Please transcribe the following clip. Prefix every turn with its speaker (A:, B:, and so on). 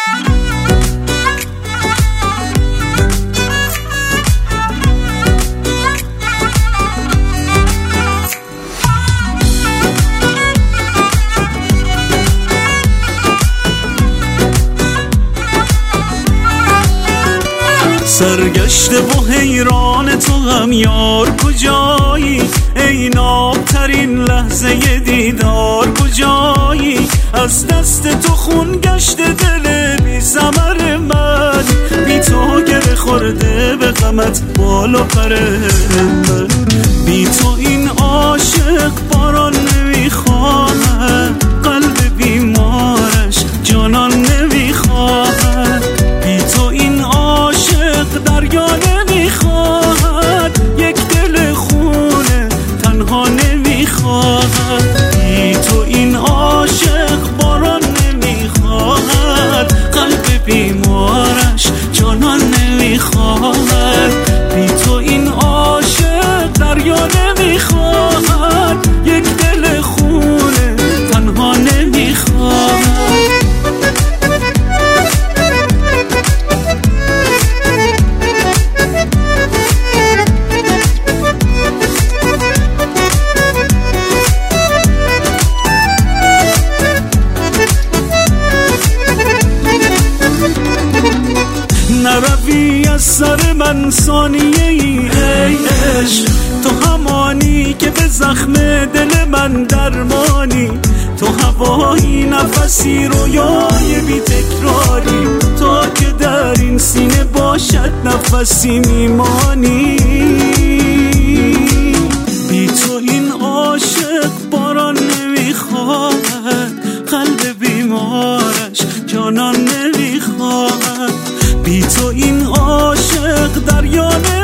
A: سرگشته و حیران تو هم یار کجایی، ای نابترین لحظه دیدار کجایی؟ از دست تو خون گشته دل بی ثمر من، بی تو گره خورده به غمت بال و پر من. بی تو این عاشق باران نمیخواهد، قلب بیمارش جانان نمیخواهد. بی تو این عاشق دریا نمیخواهد، یک دل خونه تنها نمیخواهد. بی تو این عاشق باران نمیخواهد، قلب بیمارش جانان نمیخواهد. بی تو این عاشق دریا نمیخواهد، یک دل خونه تنها نمیخواهد. نروی از سر من ثانیه ای عشق، تو همانی که به زخم دل من درمانی. تو هوایی نفسی رویای بی تکراری، تا که در این سینه باشد نفسی میمانی. بی تو این عاشق باران نمیخواهد، قلب بیمارش جانان نمیخواهد. بی تو این عاشق دریا